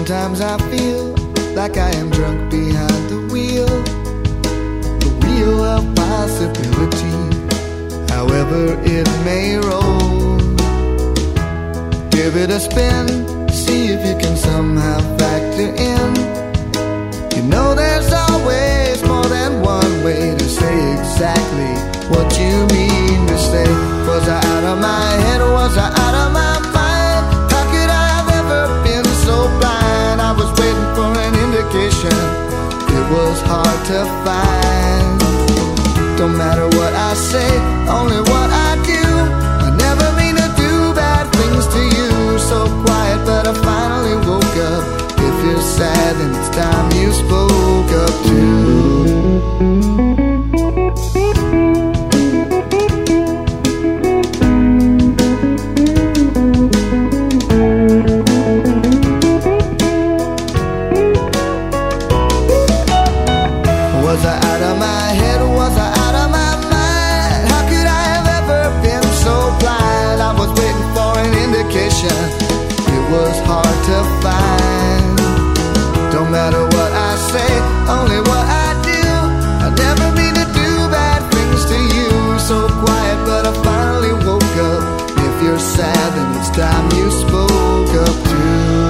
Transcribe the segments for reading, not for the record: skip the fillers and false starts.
Sometimes I feel like I am drunk behind the wheel of possibility, however it may roll. Give it a spin, see if you can somehow factor in. You know there's always more than one way to say exactly what you mean to say. Was I out of my head or was I out of my mind? How could I have ever been so blind? I was waiting for an indication, it was hard to find. Don't matter what I say, only what I do. I never mean to do bad things to you. So quiet, but I finally woke up. If you're sad, then it's time you spoke up too. Was I out of my head or was I out of my mind? How could I have ever been so blind? I was waiting for an indication, it was hard to find. Don't matter what I say, only what I do. I never mean to do bad things to you. So quiet, but I finally woke up. If you're sad, then it's time you spoke up too.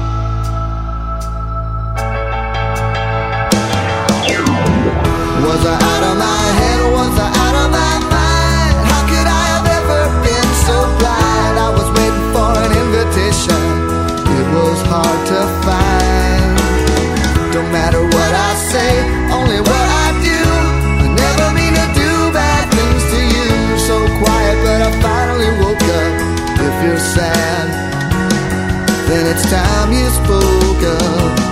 Was I out of my head or was I out of my mind? How could I have ever been so blind? I was waiting for an invitation, it was hard to find. Don't matter what I say, only what I do. I never mean to do bad things to you. So quiet, but I finally woke up. If you're sad, then it's time you spoke up.